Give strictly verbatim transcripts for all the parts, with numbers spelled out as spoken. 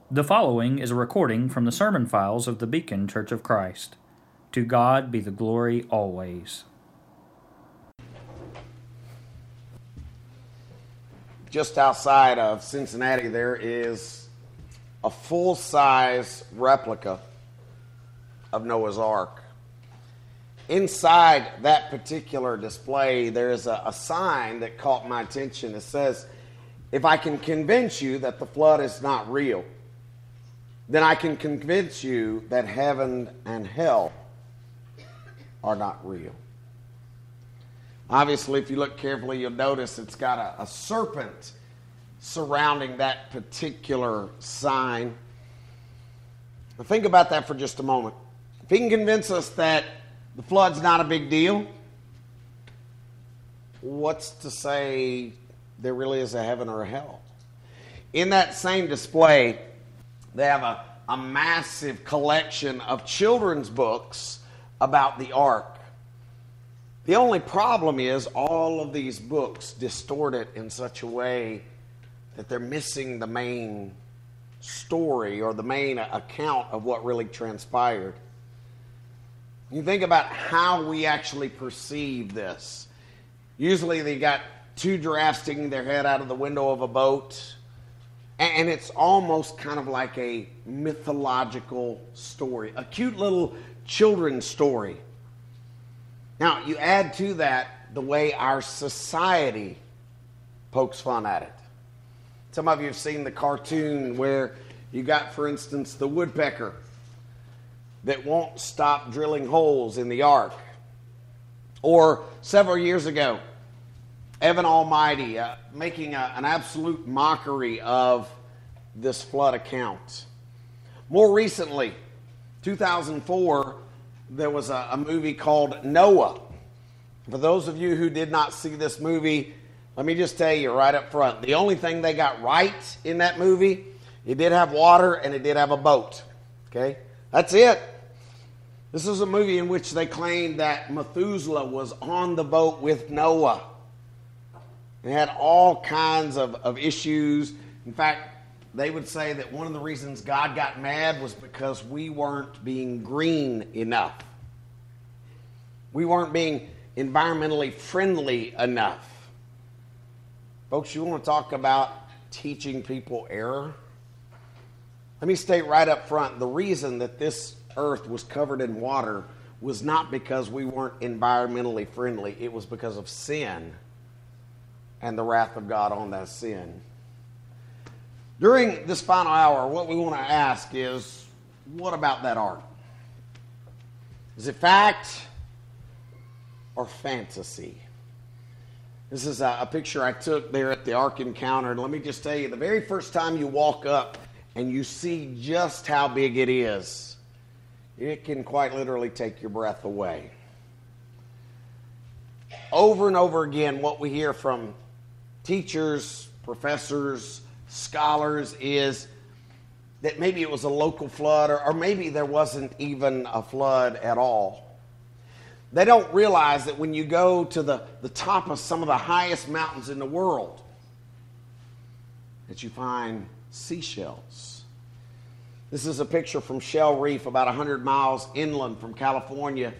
The following is a recording from the sermon files of the Beacon Church of Christ. To God be the glory always. Just outside of Cincinnati, there is a full-size replica of Noah's Ark. Inside that particular display, there is a, a sign that caught my attention. It says, "If I can convince you that the flood is not real, then I can convince you that heaven and hell are not real." Obviously, if you look carefully, you'll notice it's got a, a serpent surrounding that particular sign. Now think about that for just a moment. If he can convince us that the flood's not a big deal, what's to say there really is a heaven or a hell? In that same display, they have a, a massive collection of children's books about the ark. The only problem is all of these books distort it in such a way that they're missing the main story or the main account of what really transpired. You think about how we actually perceive this. Usually they got two giraffes sticking their head out of the window of a boat, and it's almost kind of like a mythological story, a cute little children's story. Now, you add to that the way our society pokes fun at it. Some of you have seen the cartoon where you got, for instance, the woodpecker that won't stop drilling holes in the ark. Or several years ago, Evan Almighty uh, making a, an absolute mockery of this flood account. More recently, two thousand four, there was a, a movie called Noah. For those of you who did not see this movie, let me just tell you right up front, the only thing they got right in that movie, it did have water and it did have a boat. Okay? That's it. This is a movie in which they claimed that Methuselah was on the boat with Noah. They had all kinds of, of issues. In fact, they would say that one of the reasons God got mad was because we weren't being green enough. We weren't being environmentally friendly enough. Folks, you want to talk about teaching people error? Let me state right up front, the reason that this earth was covered in water was not because we weren't environmentally friendly. It was because of sin and the wrath of God on that sin. During this final hour, what we want to ask is, what about that ark? Is it fact or fantasy? This is a, a picture I took there at the Ark Encounter. And let me just tell you, the very first time you walk up and you see just how big it is, it can quite literally take your breath away. Over and over again, what we hear from teachers, professors, scholars is that maybe it was a local flood, or, or maybe there wasn't even a flood at all. They don't realize that when you go to the, the top of some of the highest mountains in the world, that you find seashells. This is a picture from Shell Reef, about one hundred miles inland from California.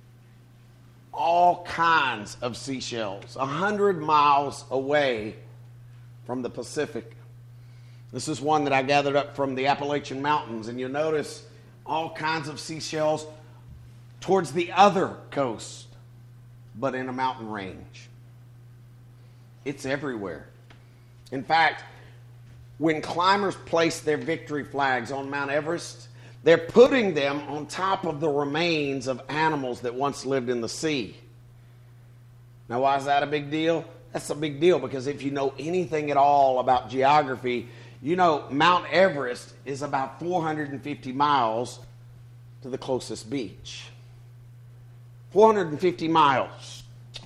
All kinds of seashells, one hundred miles away from the Pacific. This is one that I gathered up from the Appalachian Mountains, and you'll notice all kinds of seashells towards the other coast, but in a mountain range. It's everywhere. In fact, when climbers place their victory flags on Mount Everest, they're putting them on top of the remains of animals that once lived in the sea. Now, why is that a big deal? That's a big deal because if you know anything at all about geography, you know Mount Everest is about four hundred fifty miles to the closest beach. four hundred fifty miles.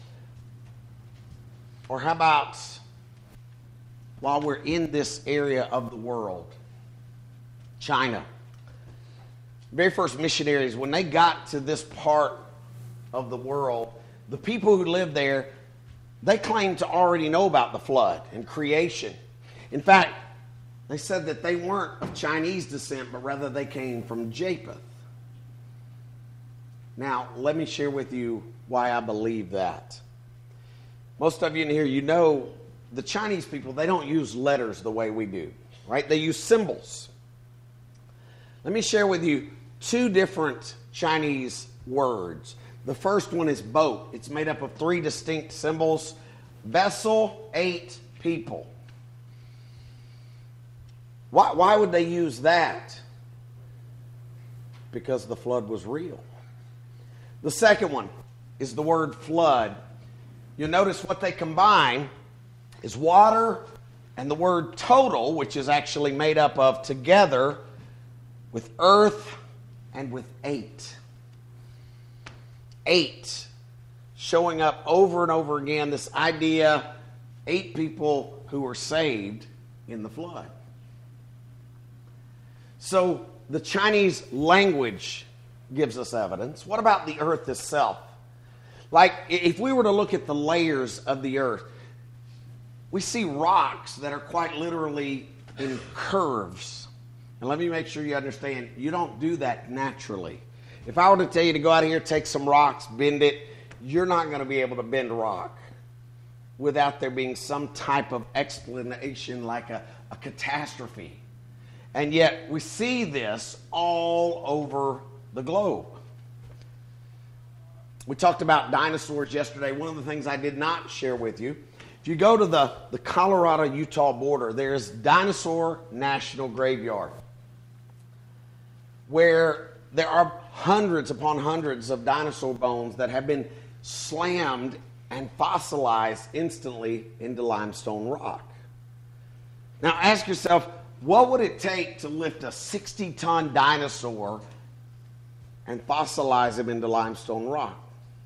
Or how about while we're in this area of the world, China. The very first missionaries, when they got to this part of the world, the people who lived there, they claimed to already know about the flood and creation. In fact, They said that they weren't of Chinese descent, but rather they came from Japheth. Now, let me share with you why I believe that. Most of you in here, you know the Chinese people, they don't use letters the way we do, right? They use symbols. Let me share with you two different Chinese words. The first one is boat. It's made up of three distinct symbols. Vessel, eight people. Why, why would they use that? Because the flood was real. The second one is the word flood. You'll notice what they combine is water and the word total, which is actually made up of together with earth and with eight. Eight. Showing up over and over again, this idea, eight people who were saved in the flood. So the Chinese language gives us evidence. What about the earth itself? Like, if we were to look at the layers of the earth, we see rocks that are quite literally in curves. And let me make sure you understand, you don't do that naturally. If I were to tell you to go out here, take some rocks, bend it, you're not going to be able to bend rock without there being some type of explanation like a, a catastrophe. And yet we see this all over the globe. We talked about dinosaurs yesterday. One of the things I did not share with you, if you go to the, the Colorado-Utah border, there's Dinosaur National Graveyard, where there are hundreds upon hundreds of dinosaur bones that have been slammed and fossilized instantly into limestone rock. Now ask yourself, what would it take to lift a sixty-ton dinosaur and fossilize him into limestone rock?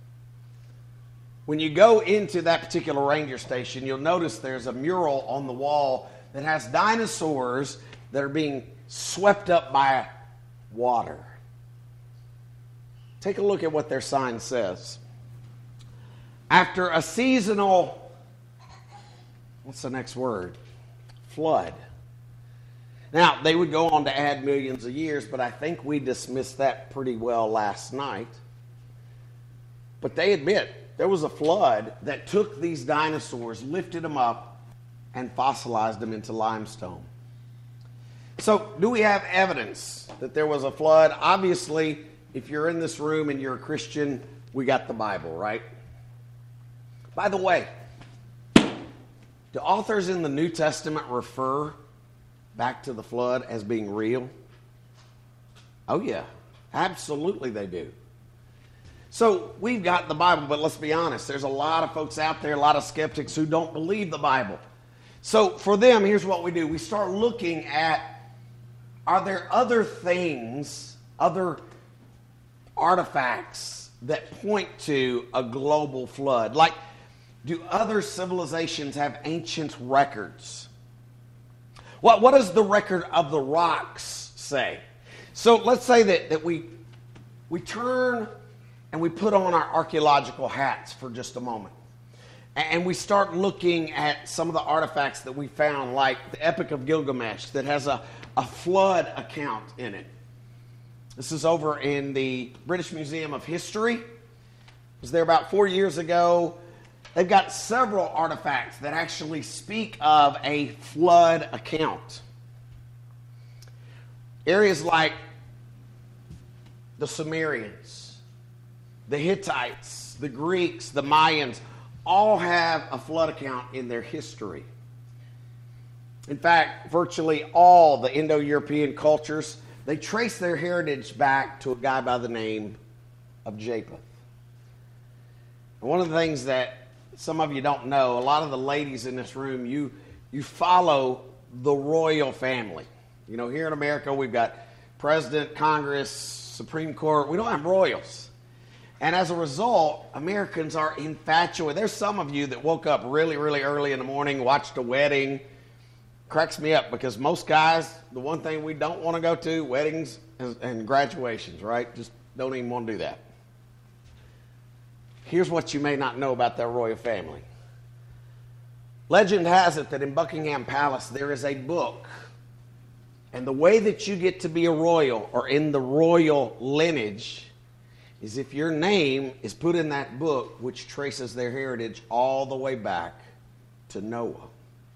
When you go into that particular ranger station, you'll notice there's a mural on the wall that has dinosaurs that are being swept up by water. Take a look at what their sign says. After a seasonal, what's the next word? Flood. Now, they would go on to add millions of years, but I think we dismissed that pretty well last night. But they admit there was a flood that took these dinosaurs, lifted them up, and fossilized them into limestone. So, do we have evidence that there was a flood? Obviously, if you're in this room and you're a Christian, we got the Bible, right? By the way, do authors in the New Testament refer back to the flood as being real? Oh yeah, absolutely they do. So we've got the Bible, but let's be honest, there's a lot of folks out there, a lot of skeptics who don't believe the Bible. So for them, here's what we do. We start looking at, are there other things, other artifacts that point to a global flood? Like, do other civilizations have ancient records? What, what does the record of the rocks say? So let's say that, that we, we turn and we put on our archaeological hats for just a moment. And we start looking at some of the artifacts that we found, like the Epic of Gilgamesh that has a, a flood account in it. This is over in the British Museum of History. I was there about four years ago. They've got several artifacts that actually speak of a flood account. Areas like the Sumerians, the Hittites, the Greeks, the Mayans, all have a flood account in their history. In fact, virtually all the Indo-European cultures, they trace their heritage back to a guy by the name of Japheth. And one of the things that some of you don't know, a lot of the ladies in this room, you, you follow the royal family. You know, here in America, we've got President, Congress, Supreme Court. We don't have royals. And as a result, Americans are infatuated. There's some of you that woke up really, really early in the morning, watched a wedding. Cracks me up because most guys, the one thing we don't want to go to, weddings and graduations, right? Just don't even want to do that. Here's what you may not know about their royal family. Legend has it that in Buckingham Palace there is a book And the way that you get to be a royal or in the royal lineage is if your name is put in that book, which traces their heritage all the way back to Noah.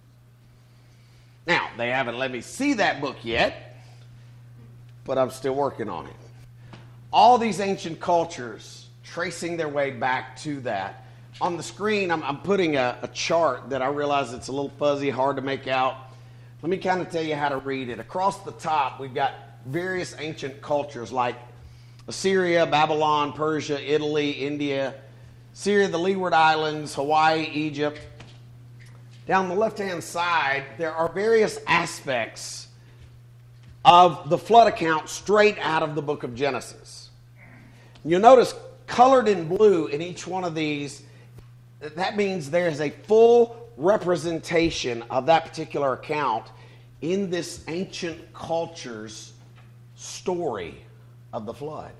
Now, they haven't let me see that book yet, but I'm still working on it. All these ancient cultures tracing their way back to that. On the screen, I'm, I'm putting a, a chart that I realize it's a little fuzzy, hard to make out. Let me kind of tell you how to read it. Across the top, we've got various ancient cultures like Assyria, Babylon, Persia, Italy, India, Syria, the Leeward Islands, Hawaii, Egypt. Down the left-hand side, there are various aspects of the flood account straight out of the book of Genesis. You'll notice colored in blue in each one of these, that means there is a full representation of that particular account in this ancient culture's story of the flood.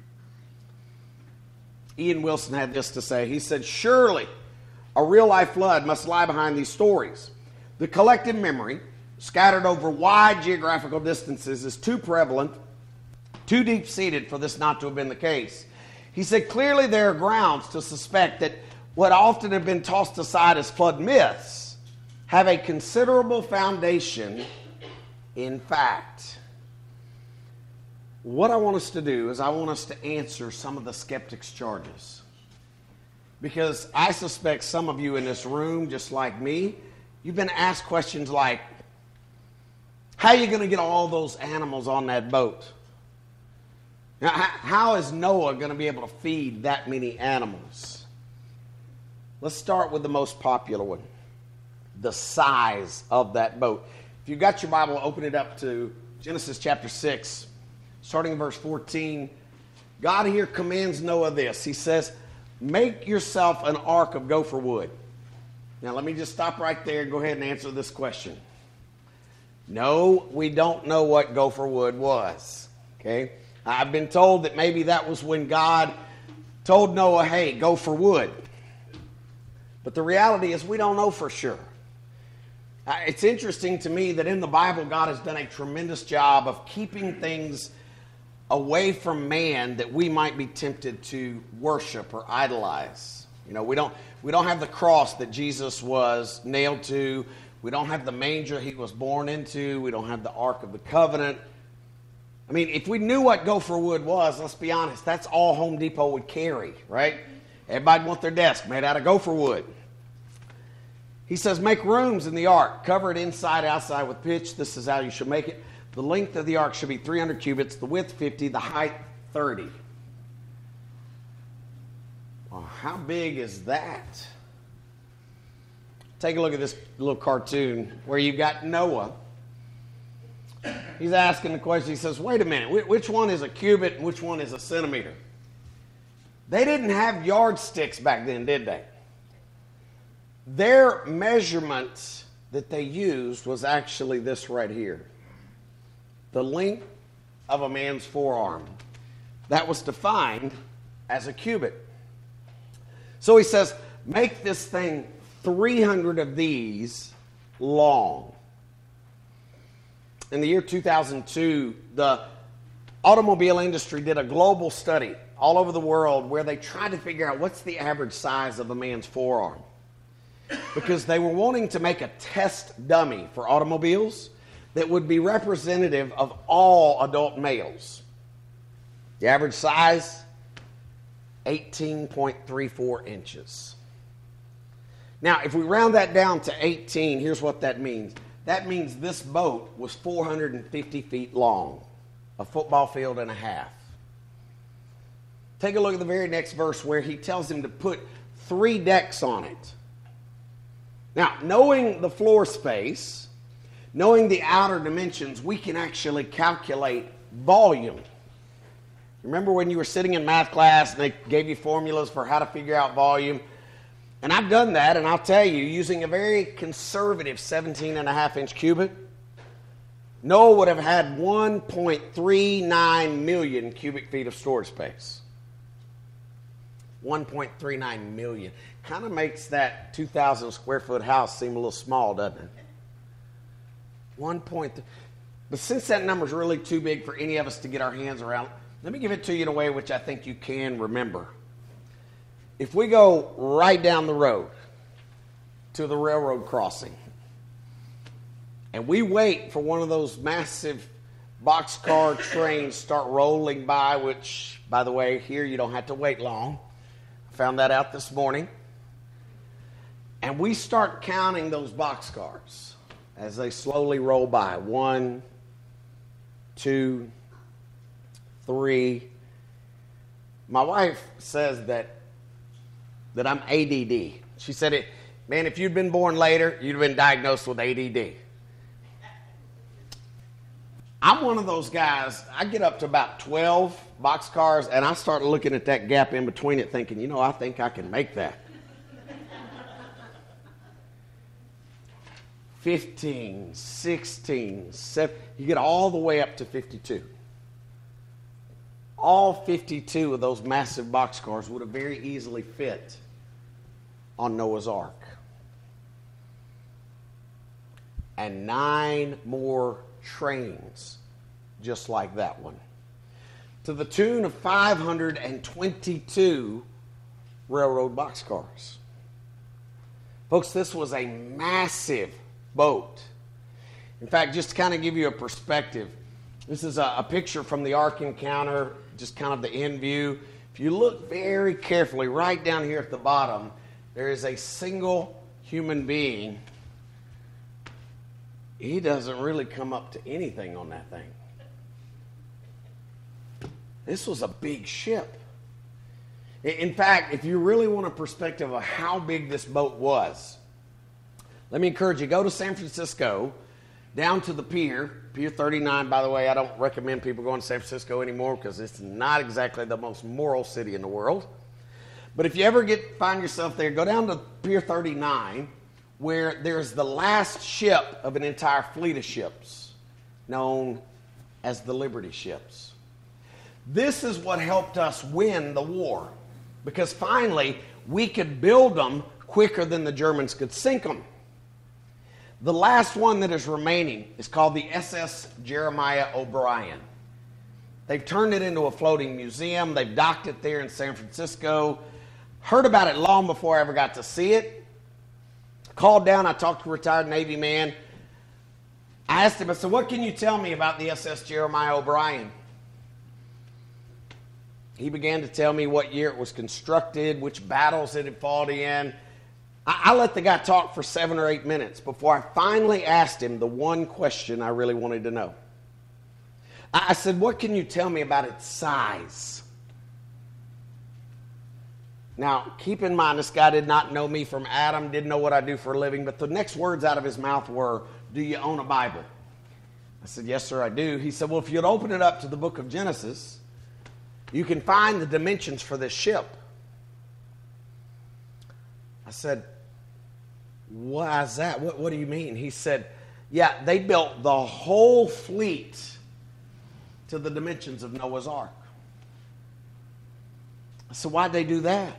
Ian Wilson had this to say. He said, surely a real-life flood must lie behind these stories. The collective memory, scattered over wide geographical distances, is too prevalent, too deep-seated for this not to have been the case. He said, clearly there are grounds to suspect that what often have been tossed aside as flood myths have a considerable foundation in fact. What I want us to do is I want us to answer some of the skeptics' charges. Because I suspect some of you in this room, just like me, you've been asked questions like, how are you going to get all those animals on that boat? Now, how is Noah going to be able to feed that many animals? Let's start with the most popular one, the size of that boat. If you've got your Bible, open it up to Genesis chapter six, starting in verse fourteen. God here commands Noah this. He says, make yourself an ark of gopher wood. Now, let me just stop right there and go ahead and answer this question. No, we don't know what gopher wood was. Okay? I've been told that maybe that was when God told Noah, hey, go for wood. But the reality is we don't know for sure. Uh, it's interesting to me that in the Bible, God has done a tremendous job of keeping things away from man that we might be tempted to worship or idolize. You know, we don't we don't have the cross that Jesus was nailed to. We don't have the manger he was born into. We don't have the Ark of the Covenant. I mean, if we knew what gopher wood was, let's be honest, that's all Home Depot would carry, right? Everybody'd want their desk made out of gopher wood. He says, make rooms in the ark, cover it inside, outside with pitch. This is how you should make it. The length of the ark should be three hundred cubits, the width fifty, the height thirty. Well, how big is that? Take a look at this little cartoon where you've got Noah. He's asking the question. He says, wait a minute, which one is a cubit and which one is a centimeter? They didn't have yardsticks back then, did they? Their measurement that they used was actually this right here. The length of a man's forearm. That was defined as a cubit. So he says, make this thing three hundred of these long. In the year two thousand two, the automobile industry did a global study all over the world where they tried to figure out what's the average size of a man's forearm. Because they were wanting to make a test dummy for automobiles that would be representative of all adult males. The average size, eighteen point three four inches. Now, if we round that down to eighteen, here's what that means. That means this boat was four hundred fifty feet long, a football field and a half. Take a look at the very next verse where he tells him to put three decks on it. Now, knowing the floor space, knowing the outer dimensions, we can actually calculate volume. Remember when you were sitting in math class and they gave you formulas for how to figure out volume? And I've done that, and I'll tell you, using a very conservative seventeen and a half inch cubit, Noah would have had one point three nine million cubic feet of storage space. one point three nine million. Kind of makes that two thousand square foot house seem a little small, doesn't it? One point. But since that number is really too big for any of us to get our hands around, let me give it to you in a way which I think you can remember. If we go right down the road to the railroad crossing, and we wait for one of those massive boxcar trains start rolling by, which, by the way, here you don't have to wait long. I found that out this morning. And we start counting those boxcars as they slowly roll by. One, two, three. My wife says that that I'm A D D. She said, "It, man, if you'd been born later, you'd have been diagnosed with A D D." I'm one of those guys, I get up to about twelve boxcars, and I start looking at that gap in between it thinking, you know, I think I can make that. fifteen, sixteen, seventeen, you get all the way up to fifty-two. All fifty-two of those massive boxcars would have very easily fit on Noah's Ark. And nine more trains just like that one, to the tune of five hundred twenty-two railroad boxcars. Folks, this was a massive boat. In fact, just to kind of give you a perspective, this is a, a picture from the Ark Encounter, just kind of the end view. If you look very carefully, right down here at the bottom, there is a single human being. He doesn't really come up to anything on that thing. This was a big ship. In fact, if you really want a perspective of how big this boat was, let me encourage you, go to San Francisco, down to the pier, Pier thirty-nine. By the way, I don't recommend people going to San Francisco anymore because it's not exactly the most moral city in the world. But if you ever get find yourself there, go down to Pier thirty-nine, where there's the last ship of an entire fleet of ships, known as the Liberty ships. This is what helped us win the war, because finally we could build them quicker than the Germans could sink them. The last one that is remaining is called the S S Jeremiah O'Brien. They've turned it into a floating museum. They've docked it there in San Francisco. Heard about it long before I ever got to see it. Called down, I talked to a retired Navy man. I asked him, I said, what can you tell me about the S S Jeremiah O'Brien? He began to tell me what year it was constructed, which battles it had fought in. I, I let the guy talk for seven or eight minutes before I finally asked him the one question I really wanted to know. I, I said, what can you tell me about its size? Now, keep in mind, this guy did not know me from Adam, didn't know what I do for a living, but the next words out of his mouth were, do you own a Bible? I said, yes, sir, I do. He said, well, if you'd open it up to the book of Genesis, you can find the dimensions for this ship. I said, why is that? What, what do you mean? He said, yeah, they built the whole fleet to the dimensions of Noah's Ark. I said, why'd they do that?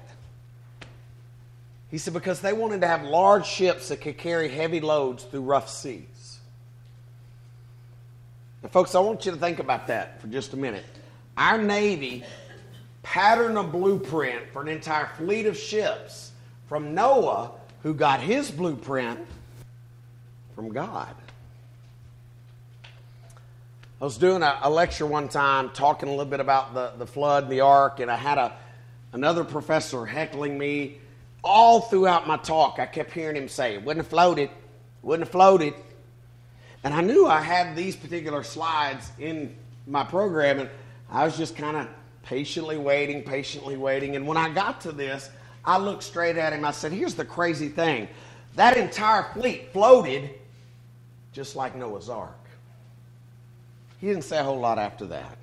He said, because they wanted to have large ships that could carry heavy loads through rough seas. Now, folks, I want you to think about that for just a minute. Our Navy patterned a blueprint for an entire fleet of ships from Noah, who got his blueprint from God. I was doing a, a lecture one time talking a little bit about the, the flood and the ark, and I had a another professor heckling me. All throughout my talk, I kept hearing him say, it wouldn't have floated, wouldn't have floated. And I knew I had these particular slides in my program, and I was just kind of patiently waiting, patiently waiting. And when I got to this, I looked straight at him. I said, here's the crazy thing. That entire fleet floated just like Noah's Ark. He didn't say a whole lot after that.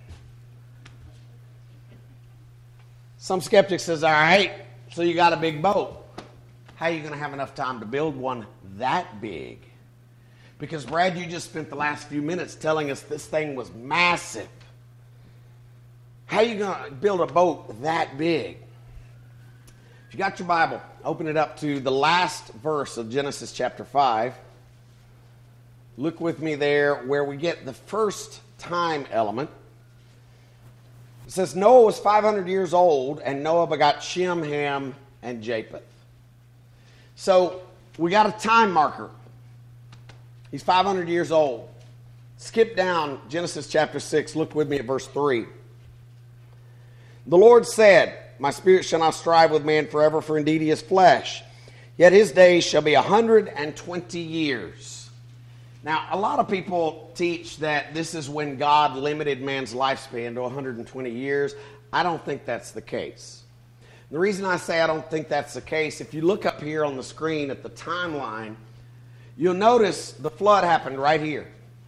Some skeptic says, all right, so you got a big boat. How are you going to have enough time to build one that big? Because, Brad, you just spent the last few minutes telling us this thing was massive. How are you going to build a boat that big? If you got your Bible, open it up to the last verse of Genesis chapter five. Look with me there where we get the first time element. It says Noah was five hundred years old, and Noah begot Shem, Ham, and Japheth. So we got a time marker. He's five hundred years old. Skip down Genesis chapter six. Look with me at verse three. The Lord said, my spirit shall not strive with man forever, for indeed he is flesh. Yet his days shall be a hundred and twenty years. Now, a lot of people teach that this is when God limited man's lifespan to one hundred twenty years. I don't think that's the case. The reason I say I don't think that's the case, if you look up here on the screen at the timeline, you'll notice the flood happened right here.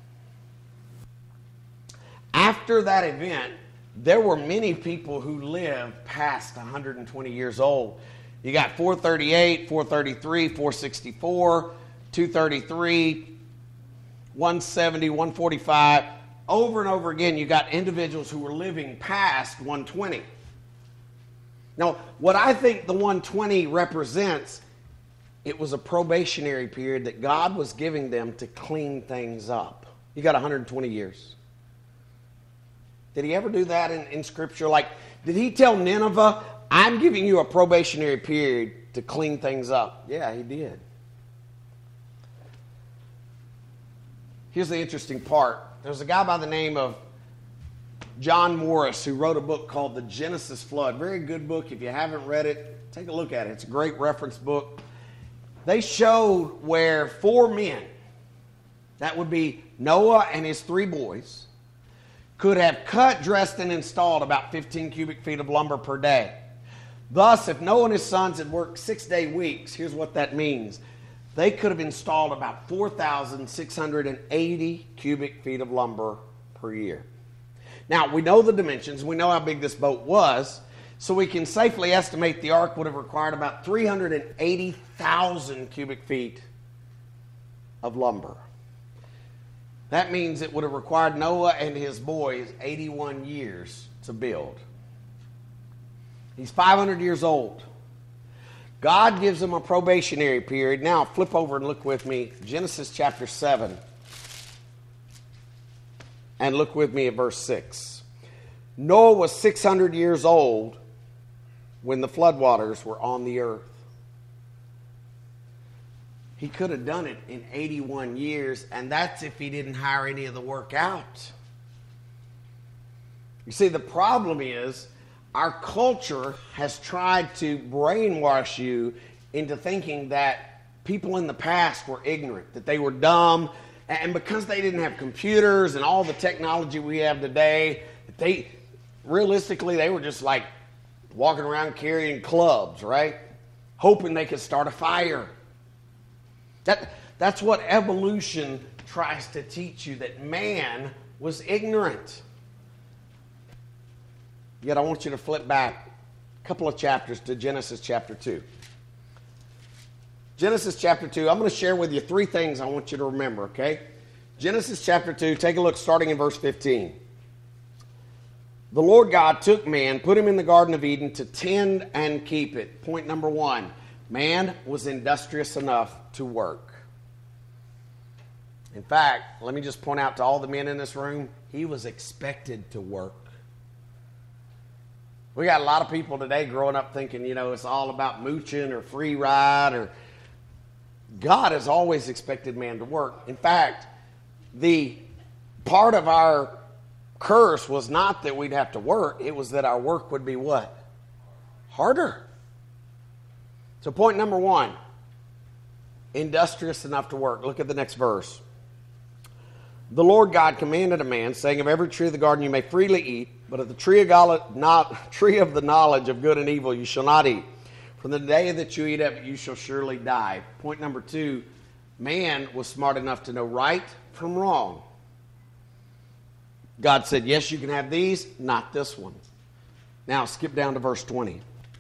After that event, there were many people who lived past one hundred twenty years old. You got four thirty-eight, four thirty-three, four sixty-four, two thirty-three, one seventy, one forty-five. Over and over again, you got individuals who were living past one twenty. Now, what I think the one twenty represents, it was a probationary period that God was giving them to clean things up. You got one hundred twenty years. Did he ever do that in, in Scripture? Like, did he tell Nineveh, I'm giving you a probationary period to clean things up? Yeah, he did. Here's the interesting part. There's a guy by the name of John Morris who wrote a book called The Genesis Flood. Very good book. If you haven't read it, take a look at it. It's a great reference book. They showed where four men, that would be Noah and his three boys, could have cut, dressed, and installed about fifteen cubic feet of lumber per day. Thus, if Noah and his sons had worked six-day weeks, here's what that means. They could have installed about four thousand six hundred eighty cubic feet of lumber per year. Now, we know the dimensions. We know how big this boat was. So we can safely estimate the ark would have required about three hundred eighty thousand cubic feet of lumber. That means it would have required Noah and his boys eighty-one years to build. He's five hundred years old. God gives him a probationary period. Now, flip over and look with me, Genesis chapter seven. And look with me at verse six. Noah was six hundred years old when the floodwaters were on the earth. He could have done it in eighty-one years, and that's if he didn't hire any of the work out. You see, the problem is our culture has tried to brainwash you into thinking that people in the past were ignorant, that they were dumb, and because they didn't have computers and all the technology we have today, they realistically they were just like walking around carrying clubs, right? Hoping they could start a fire. That, that's what evolution tries to teach you, that man was ignorant. Yet I want you to flip back a couple of chapters to Genesis chapter two. Genesis chapter two, I'm going to share with you three things I want you to remember, okay? Genesis chapter two, take a look starting in verse fifteen. The Lord God took man, put him in the Garden of Eden to tend and keep it. Point number one, man was industrious enough to work. In fact, let me just point out to all the men in this room, he was expected to work. We got a lot of people today growing up thinking, you know, it's all about mooching or free ride. Or God has always expected man to work. In fact, the part of our curse was not that we'd have to work. It was that our work would be what? Harder. So point number one, industrious enough to work. Look at the next verse. The Lord God commanded a man, saying, of every tree of the garden you may freely eat, but of the tree of, God, not, tree of the knowledge of good and evil you shall not eat. From the day that you eat of it, you shall surely die. Point number two, man was smart enough to know right from wrong. God said, yes, you can have these, not this one. Now, skip down to verse twenty.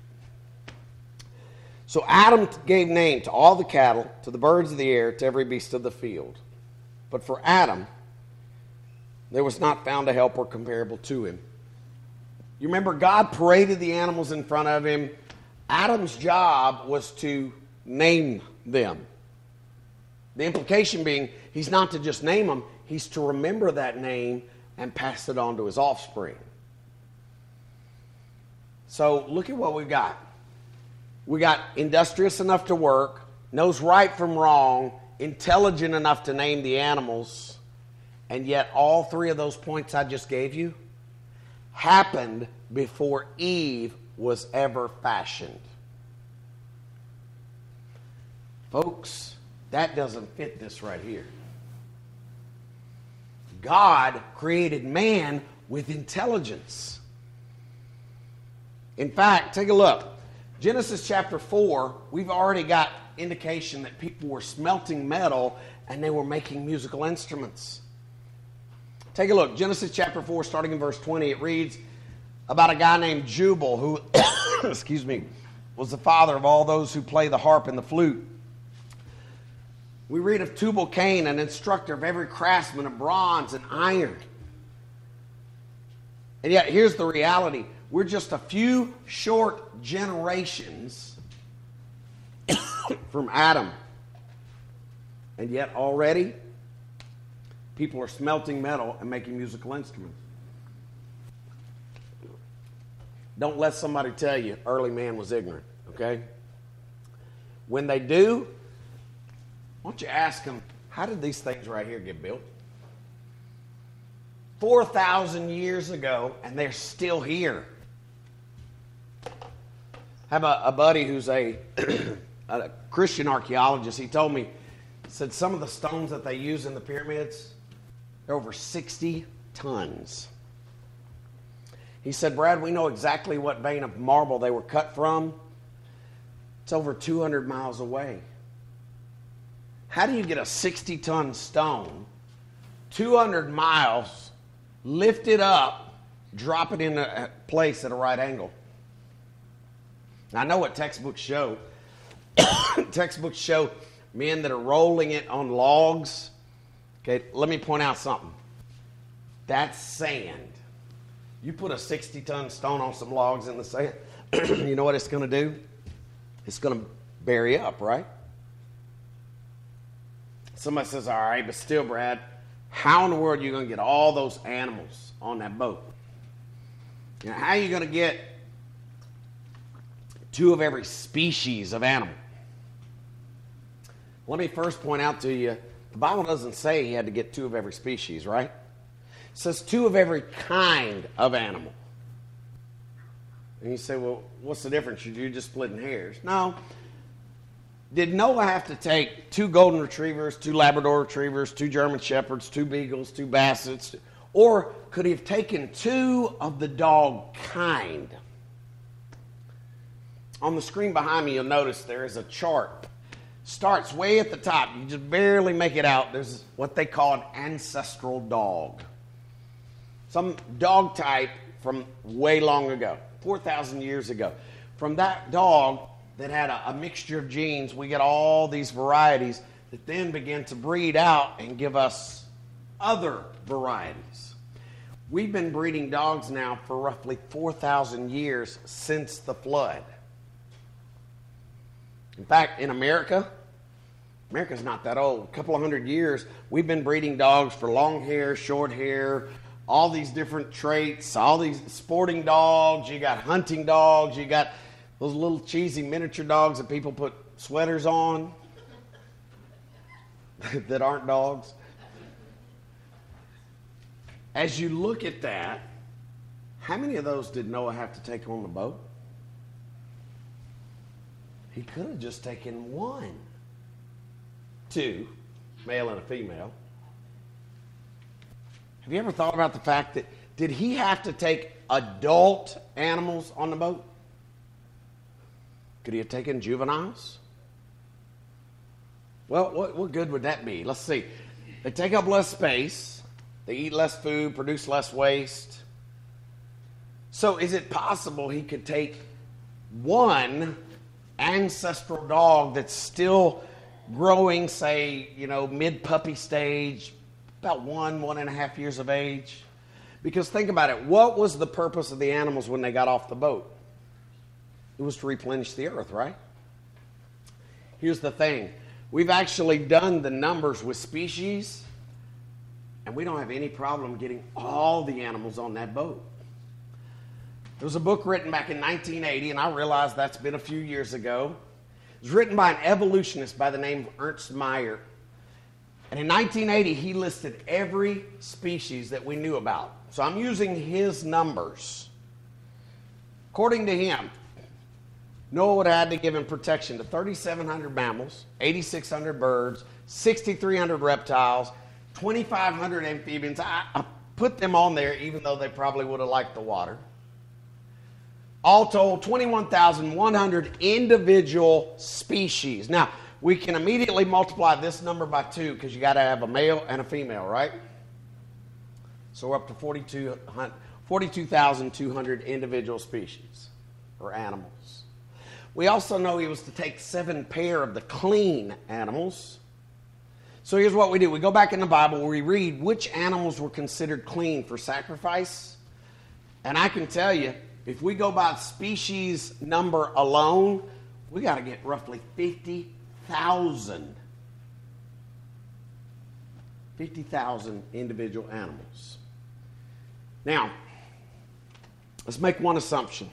So Adam gave name to all the cattle, to the birds of the air, to every beast of the field. But for Adam, there was not found a helper comparable to him. You remember God paraded the animals in front of him. Adam's job was to name them. The implication being he's not to just name them, he's to remember that name and pass it on to his offspring. So look at what we've got. We got industrious enough to work, knows right from wrong, intelligent enough to name the animals, and yet all three of those points I just gave you happened before Eve was ever fashioned. Folks, that doesn't fit this right here. God created man with intelligence. In fact, take a look. Genesis chapter four, we've already got indication that people were smelting metal and they were making musical instruments. Take a look. Genesis chapter four, starting in verse twenty, it reads about a guy named Jubal who, excuse me, was the father of all those who play the harp and the flute. We read of Tubal-Cain, an instructor of every craftsman of bronze and iron. And yet, here's the reality. We're just a few short generations from Adam. And yet, already, people are smelting metal and making musical instruments. Don't let somebody tell you early man was ignorant, okay? When they do, why don't you ask them, how did these things right here get built? four thousand years ago, and they're still here. I have a, a buddy who's a, a Christian archaeologist. He told me, said some of the stones that they use in the pyramids, they're over sixty tons. He said, Brad, we know exactly what vein of marble they were cut from. It's over two hundred miles away. How do you get a sixty-ton stone, two hundred miles, lift it up, drop it in a place at a right angle? Now, I know what textbooks show. Textbooks show men that are rolling it on logs. Okay, let me point out something. That's sand. You put a sixty-ton stone on some logs in the sand, you know what it's going to do? It's going to bury up, right? Somebody says, all right, but still, Brad, how in the world are you going to get all those animals on that boat? You know, how are you going to get two of every species of animal? Let me first point out to you, the Bible doesn't say he had to get two of every species, right? It says two of every kind of animal. And you say, well, what's the difference? You're just splitting hairs. No. Did Noah have to take two golden retrievers, two Labrador retrievers, two German shepherds, two beagles, two bassets? Or could he have taken two of the dog kind? On the screen behind me, you'll notice there is a chart. Starts way at the top. You just barely make it out. There's what they call an ancestral dog. Some dog type from way long ago, four thousand years ago. From that dog that had a, a mixture of genes, we get all these varieties that then begin to breed out and give us other varieties. We've been breeding dogs now for roughly four thousand years since the flood. In fact, in America, America's not that old. A couple of hundred years, we've been breeding dogs for long hair, short hair, all these different traits, all these sporting dogs. You got hunting dogs. You got those little cheesy miniature dogs that people put sweaters on that aren't dogs. As you look at that, how many of those did Noah have to take on the boat? He could have just taken one. Two, male and a female. Have you ever thought about the fact that, did he have to take adult animals on the boat? Could he have taken juveniles? Well, what, what good would that be? Let's see. They take up less space. They eat less food, produce less waste. So is it possible he could take one ancestral dog that's still growing, say, you know, mid-puppy stage, about one, one and a half years of age? Because think about it. What was the purpose of the animals when they got off the boat? It was to replenish the earth, right? Here's the thing. We've actually done the numbers with species, and we don't have any problem getting all the animals on that boat. There was a book written back in nineteen eighty, and I realize that's been a few years ago. It was written by an evolutionist by the name of Ernst Mayr. And in nineteen eighty, he listed every species that we knew about. So I'm using his numbers. According to him, Noah would have had to give him protection to thirty-seven hundred mammals, eighty-six hundred birds, sixty-three hundred reptiles, twenty-five hundred amphibians. I, I put them on there even though they probably would have liked the water. All told, twenty-one thousand one hundred individual species. Now, we can immediately multiply this number by two because you got to have a male and a female, right? So we're up to forty-two thousand two hundred individual species or animals. We also know he was to take seven pair of the clean animals. So here's what we do. We go back in the Bible where we read which animals were considered clean for sacrifice. And I can tell you, if we go by species number alone, we got to get roughly fifty thousand. fifty thousand individual animals. Now, let's make one assumption.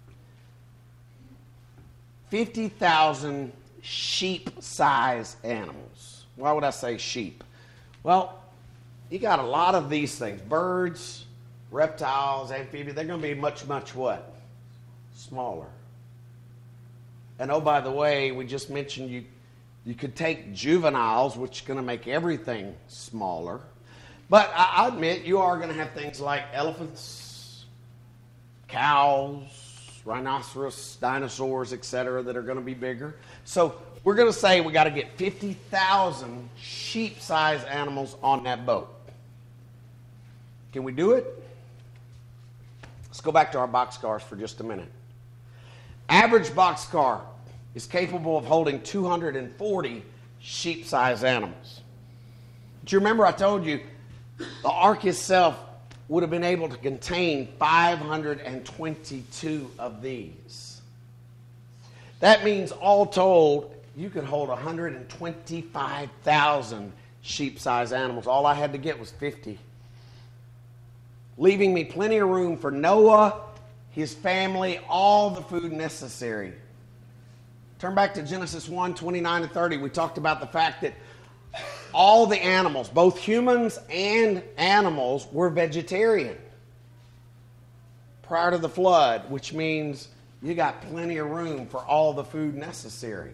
fifty thousand sheep-size animals. Why would I say sheep? Well, you got a lot of these things. Birds, reptiles, amphibians, they're going to be much, much what? Smaller. And oh, by the way, we just mentioned you, you could take juveniles, which is going to make everything smaller. But I, I admit you are going to have things like elephants, cows, rhinoceros, dinosaurs, et cetera, that are going to be bigger. So we're going to say we got to get fifty thousand sheep-sized animals on that boat. Can we do it? Let's go back to our boxcars for just a minute. Average boxcar is capable of holding two hundred forty sheep-sized animals. Do you remember I told you the ark itself would have been able to contain five hundred twenty-two of these. That means all told, you could hold one hundred twenty-five thousand sheep-sized animals. All I had to get was fifty. Leaving me plenty of room for Noah, his family, all the food necessary. Turn back to Genesis one, twenty-nine and thirty. We talked about the fact that all the animals, both humans and animals, were vegetarian prior to the flood, which means you got plenty of room for all the food necessary.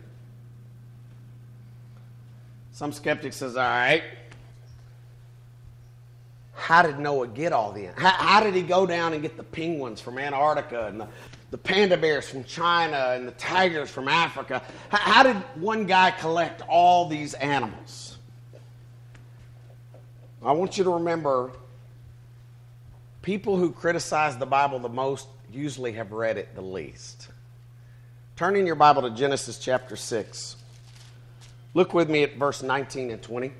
Some skeptics says, all right, how did Noah get all the how, how did he go down and get the penguins from Antarctica and the, the panda bears from China and the tigers from Africa? How, how did one guy collect all these animals? I want you to remember, people who criticize the Bible the most usually have read it the least. Turn in your Bible to Genesis chapter six. Look with me at verse nineteen and twenty.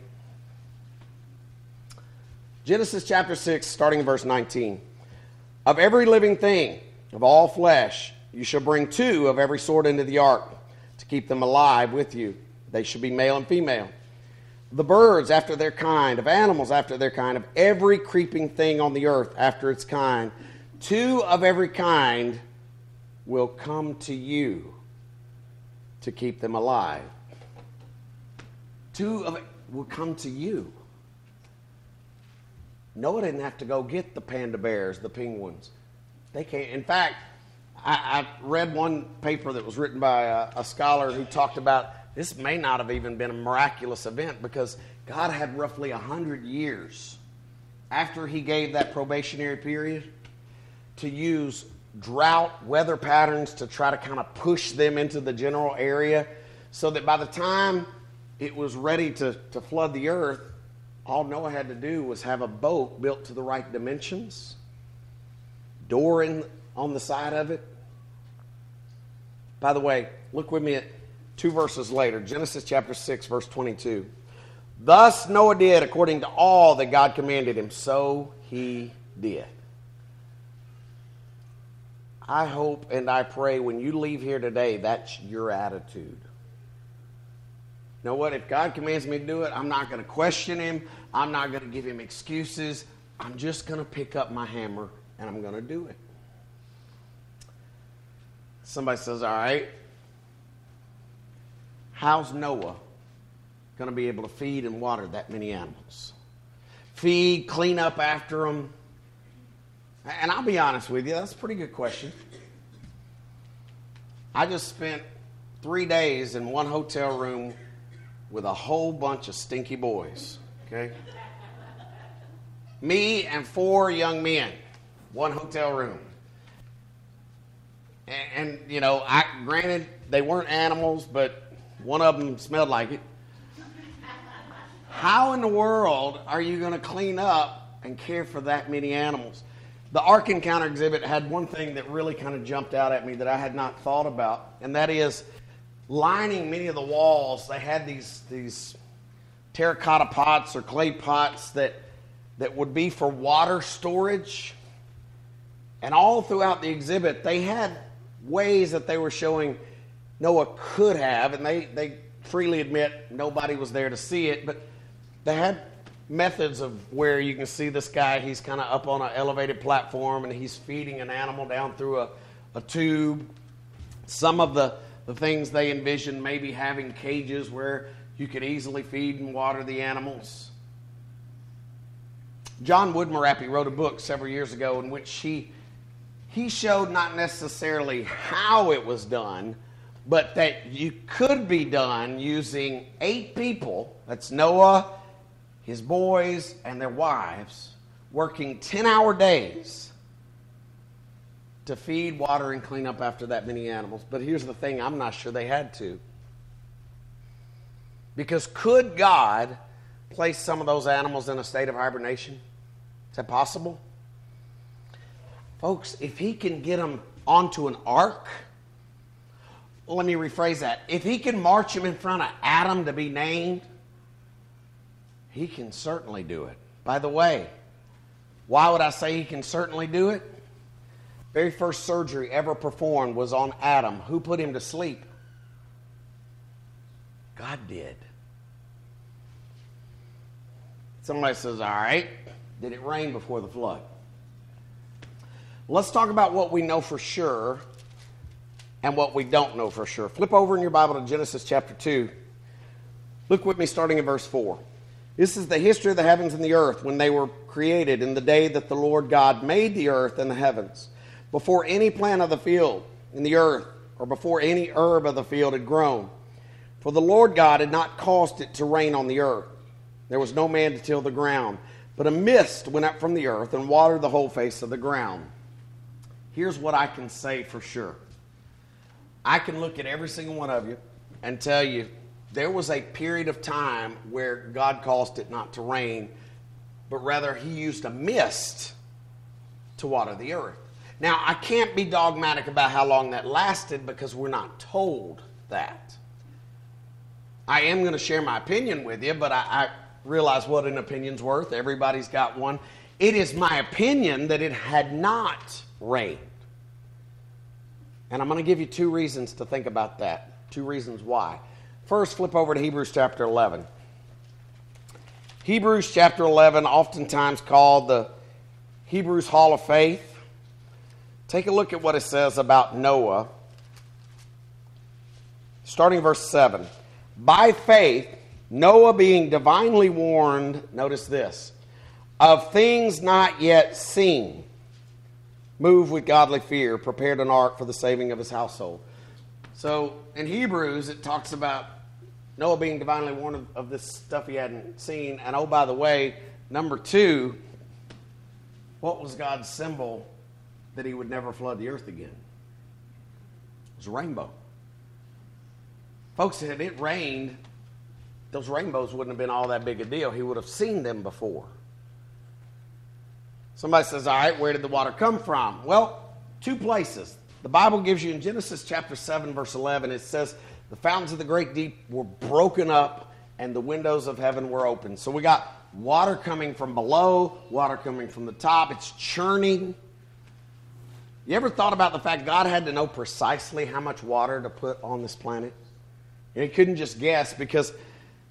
Genesis chapter six, starting in verse nineteen. Of every living thing, of all flesh, you shall bring two of every sort into the ark to keep them alive with you. They shall be male and female. The birds after their kind, of animals after their kind, of every creeping thing on the earth after its kind. Two of every kind will come to you to keep them alive. Two of it will come to you. Noah didn't have to go get the panda bears, the penguins. They can't. In fact, I, I read one paper that was written by a, a scholar who talked about this may not have even been a miraculous event because God had roughly one hundred years after he gave that probationary period to use drought weather patterns to try to kind of push them into the general area so that by the time it was ready to, to flood the earth, all Noah had to do was have a boat built to the right dimensions, door in, on the side of it. By the way, look with me at two verses later, Genesis chapter six, verse twenty-two. Thus Noah did according to all that God commanded him, so he did. I hope and I pray when you leave here today, that's your attitude. know what? If God commands me to do it, I'm not going to question him. I'm not going to give him excuses. I'm just going to pick up my hammer and I'm going to do it. Somebody says, all right, how's Noah going to be able to feed and water that many animals? Feed, clean up after them. And I'll be honest with you, that's a pretty good question. I just spent three days in one hotel room with a whole bunch of stinky boys, okay? Me and four young men, one hotel room. And, and, you know, I granted, they weren't animals, but one of them smelled like it. How in the world are you going to clean up and care for that many animals? The Ark Encounter exhibit had one thing that really kind of jumped out at me that I had not thought about, and that is lining many of the walls. They had these these terracotta pots or clay pots that that would be for water storage. And all throughout the exhibit, they had ways that they were showing Noah could have, and they, they freely admit nobody was there to see it, but they had methods of where you can see this guy, he's kind of up on an elevated platform and he's feeding an animal down through a, a tube. Some of the, the things they envisioned maybe having cages where you could easily feed and water the animals. John Woodmarappy wrote a book several years ago in which he, he showed not necessarily how it was done, but that you could be done using eight people, that's Noah, his boys, and their wives, working ten-hour days to feed, water, and clean up after that many animals. But here's the thing, I'm not sure they had to. Because could God place some of those animals in a state of hibernation? Is that possible? Folks, if he can get them onto an ark, well, let me rephrase that. If he can march them in front of Adam to be named, he can certainly do it. By the way, why would I say he can certainly do it? Very first surgery ever performed was on Adam. Who put him to sleep? God did. Somebody says, all right, did it rain before the flood? Let's talk about what we know for sure and what we don't know for sure. Flip over in your Bible to Genesis chapter two. Look with me starting in verse four. This is the history of the heavens and the earth when they were created in the day that the Lord God made the earth and the heavens, before any plant of the field in the earth or before any herb of the field had grown. For the Lord God had not caused it to rain on the earth. There was no man to till the ground, but a mist went up from the earth and watered the whole face of the ground. Here's what I can say for sure. I can look at every single one of you and tell you, there was a period of time where God caused it not to rain, but rather he used a mist to water the earth. Now, I can't be dogmatic about how long that lasted because we're not told that. I am going to share my opinion with you, but I, I realize what an opinion's worth. Everybody's got one. It is my opinion that it had not rained. And I'm going to give you two reasons to think about that. Two reasons why. First, flip over to Hebrews chapter eleven. Hebrews chapter eleven, oftentimes called the Hebrews Hall of Faith. Take a look at what it says about Noah. Starting verse seven. By faith, Noah being divinely warned, notice this, of things not yet seen, moved with godly fear, prepared an ark for the saving of his household. So in Hebrews, it talks about Noah being divinely warned of, of this stuff he hadn't seen. And oh, by the way, number two, what was God's symbol that he would never flood the earth again? It was a rainbow. Folks, if it rained, those rainbows wouldn't have been all that big a deal. He would have seen them before. Somebody says, all right, where did the water come from? Well, two places. The Bible gives you in Genesis chapter seven, verse eleven, it says, the fountains of the great deep were broken up and the windows of heaven were open. So we got water coming from below, water coming from the top. It's churning. You ever thought about the fact God had to know precisely how much water to put on this planet? And he couldn't just guess because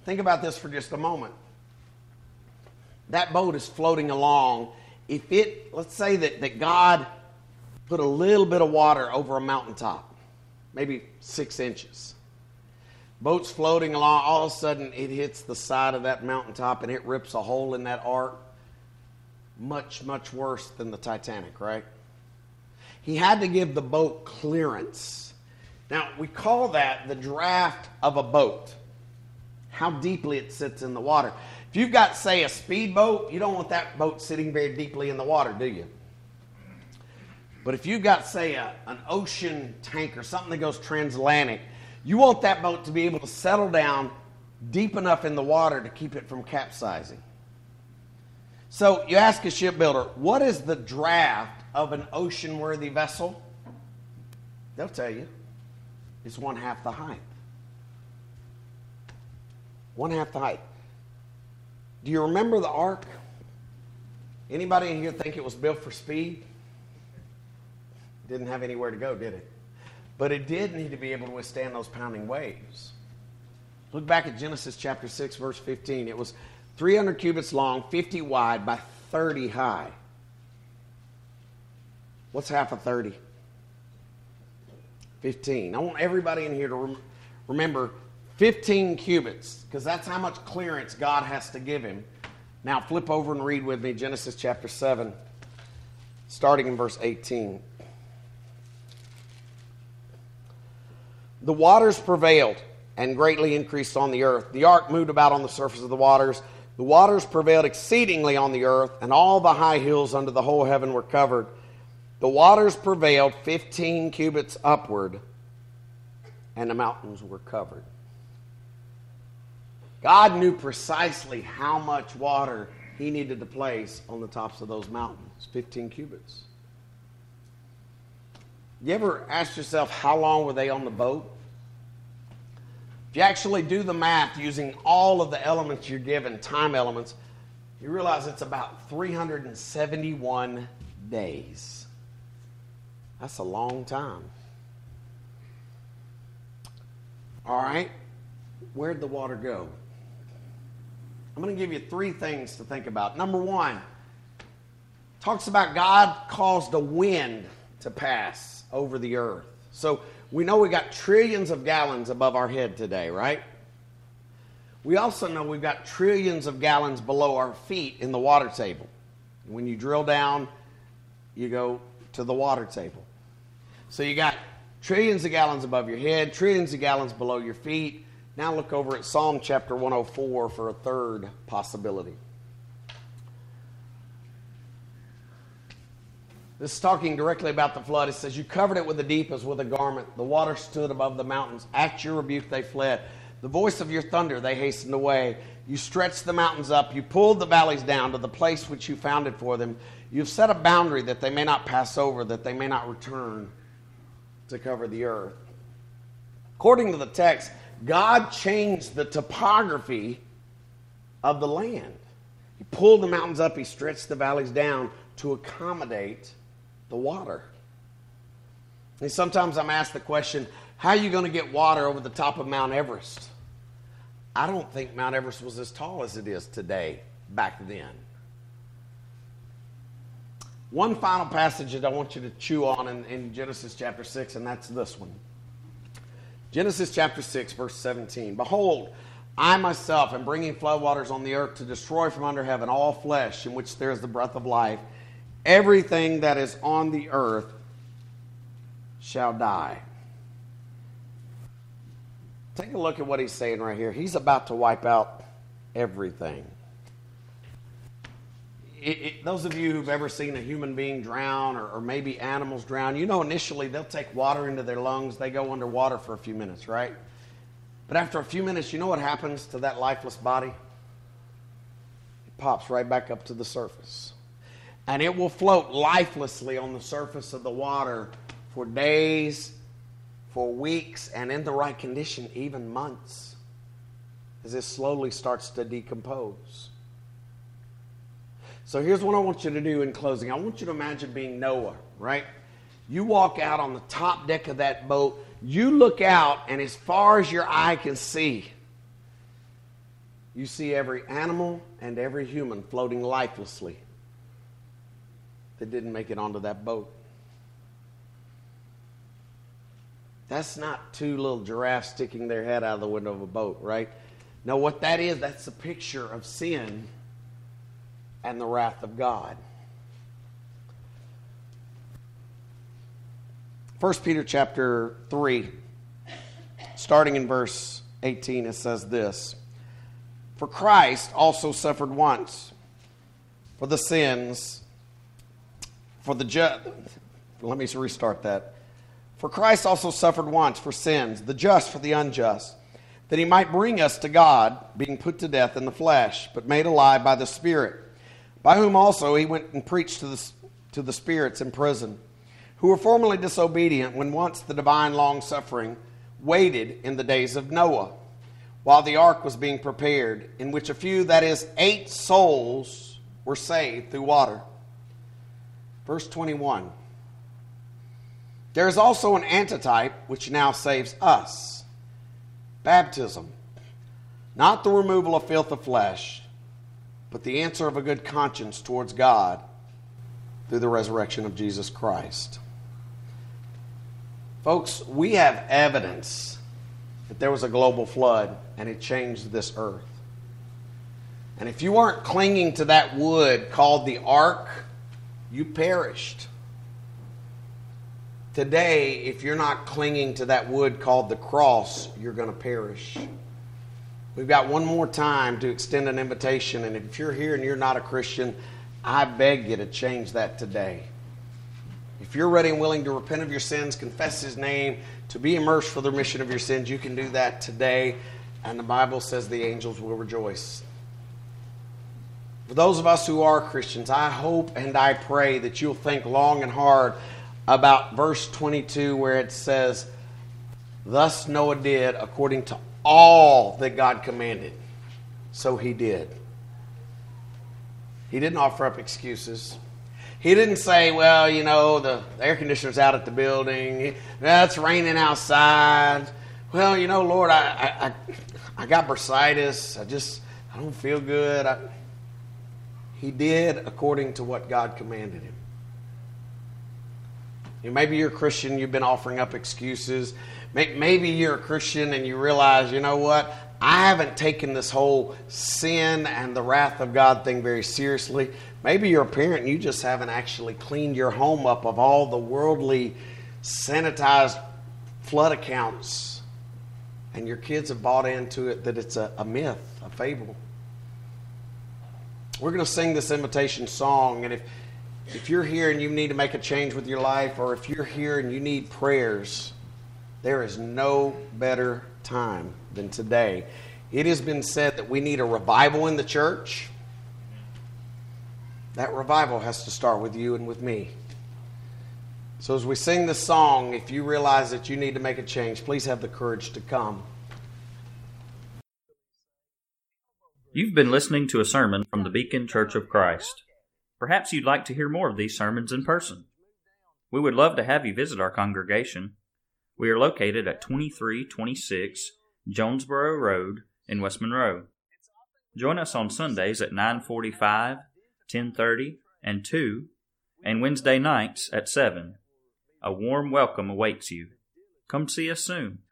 Think about this for just a moment. That boat is floating along. If it, let's say that, that God put a little bit of water over a mountaintop, maybe six inches. Boat's floating along, all of a sudden it hits the side of that mountaintop and it rips a hole in that ark. Much, much worse than the Titanic, right? He had to give the boat clearance. Now, we call that the draft of a boat. How deeply it sits in the water. If you've got, say, a speedboat, you don't want that boat sitting very deeply in the water, do you? But if you've got, say, a, an ocean tanker, something that goes transatlantic, you want that boat to be able to settle down deep enough in the water to keep it from capsizing. So you ask a shipbuilder, what is the draft of an ocean-worthy vessel? They'll tell you. It's one half the height. One half the height. Do you remember the ark? Anybody in here think it was built for speed? Didn't have anywhere to go, did it? But it did need to be able to withstand those pounding waves. Look back at Genesis chapter six, verse fifteen. It was three hundred cubits long, fifty wide, by thirty high. What's half of thirty? fifteen. I want everybody in here to rem- remember fifteen cubits, because that's how much clearance God has to give him. Now flip over and read with me Genesis chapter seven, starting in verse eighteen. The waters prevailed and greatly increased on the earth. The ark moved about on the surface of the waters. The waters prevailed exceedingly on the earth, and all the high hills under the whole heaven were covered. The waters prevailed fifteen cubits upward, and the mountains were covered. God knew precisely how much water he needed to place on the tops of those mountains, fifteen cubits. You ever ask yourself, how long were they on the boat? If you actually do the math using all of the elements you're given, time elements, you realize it's about three hundred seventy-one days. That's a long time. All right, where'd the water go? I'm going to give you three things to think about. Number one, talks about God caused a wind to pass over the earth. So we know we got trillions of gallons above our head today, right? We also know we've got trillions of gallons below our feet in the water table. When you drill down, you go to the water table. So you got trillions of gallons above your head, trillions of gallons below your feet. Now look over at Psalm chapter one oh four for a third possibility. This is talking directly about the flood. It says, you covered it with the deep as with a garment. The water stood above the mountains. At your rebuke they fled. The voice of your thunder they hastened away. You stretched the mountains up. You pulled the valleys down to the place which you founded for them. You've set a boundary that they may not pass over, that they may not return to cover the earth. According to the text, God changed the topography of the land. He pulled the mountains up. He stretched the valleys down to accommodate the water. And sometimes I'm asked the question, how are you going to get water over the top of Mount Everest? I don't think Mount Everest was as tall as it is today, back then. One final passage that I want you to chew on in, in Genesis chapter six, and that's this one. Genesis chapter six, verse seventeen. Behold, I myself am bringing floodwaters on the earth to destroy from under heaven all flesh in which there is the breath of life. Everything that is on the earth shall die. Take a look at what he's saying right here. He's about to wipe out everything. It, it, those of you who've ever seen a human being drown or, or maybe animals drown, you know initially they'll take water into their lungs. They go underwater for a few minutes, right? But after a few minutes, you know what happens to that lifeless body? It pops right back up to the surface. And it will float lifelessly on the surface of the water for days, for weeks, and in the right condition, even months, as it slowly starts to decompose. So here's what I want you to do in closing. I want you to imagine being Noah, right? You walk out on the top deck of that boat. You look out, and as far as your eye can see, you see every animal and every human floating lifelessly that didn't make it onto that boat. That's not two little giraffes sticking their head out of the window of a boat, right? No, what that is, that's a picture of sin and the wrath of God. First Peter chapter three, starting in verse eighteen, it says this: For Christ also suffered once for the sins, for the just. Let me restart that. For Christ also suffered once for sins, the just for the unjust, that he might bring us to God, being put to death in the flesh, but made alive by the Spirit, by whom also he went and preached to the, to the spirits in prison, who were formerly disobedient when once the divine long-suffering waited in the days of Noah, while the ark was being prepared, in which a few, that is, eight souls, were saved through water. Verse twenty-one. There is also an antitype which now saves us. Baptism. Not the removal of filth of flesh, but the answer of a good conscience towards God through the resurrection of Jesus Christ. Folks, we have evidence that there was a global flood and it changed this earth. And if you weren't clinging to that wood called the ark, you perished. Today, if you're not clinging to that wood called the cross, you're going to perish. We've got one more time to extend an invitation, and if you're here and you're not a Christian, I beg you to change that today. If you're ready and willing to repent of your sins, confess His name, to be immersed for the remission of your sins, you can do that today, and the Bible says the angels will rejoice. For those of us who are Christians, I hope and I pray that you'll think long and hard about verse twenty-two, where it says, Thus Noah did according to all that God commanded. So he did. He didn't offer up excuses. He didn't say, well, you know, the air conditioner's out at the building. Well, it's raining outside. Well, you know, Lord, I I, I got bursitis. I just, I don't feel good. I, he did according to what God commanded him. You know, maybe you're a Christian, you've been offering up excuses. Maybe you're a Christian and you realize, you know what? I haven't taken this whole sin and the wrath of God thing very seriously. Maybe you're a parent and you just haven't actually cleaned your home up of all the worldly, sanitized flood accounts. And your kids have bought into it that it's a, a myth, a fable. We're going to sing this invitation song, and if If you're here and you need to make a change with your life, or if you're here and you need prayers, there is no better time than today. It has been said that we need a revival in the church. That revival has to start with you and with me. So as we sing this song, if you realize that you need to make a change, please have the courage to come. You've been listening to a sermon from the Beacon Church of Christ. Perhaps you'd like to hear more of these sermons in person. We would love to have you visit our congregation. We are located at twenty-three twenty-six Jonesboro Road in West Monroe. Join us on Sundays at nine forty-five, ten thirty, and two, and Wednesday nights at seven. A warm welcome awaits you. Come see us soon.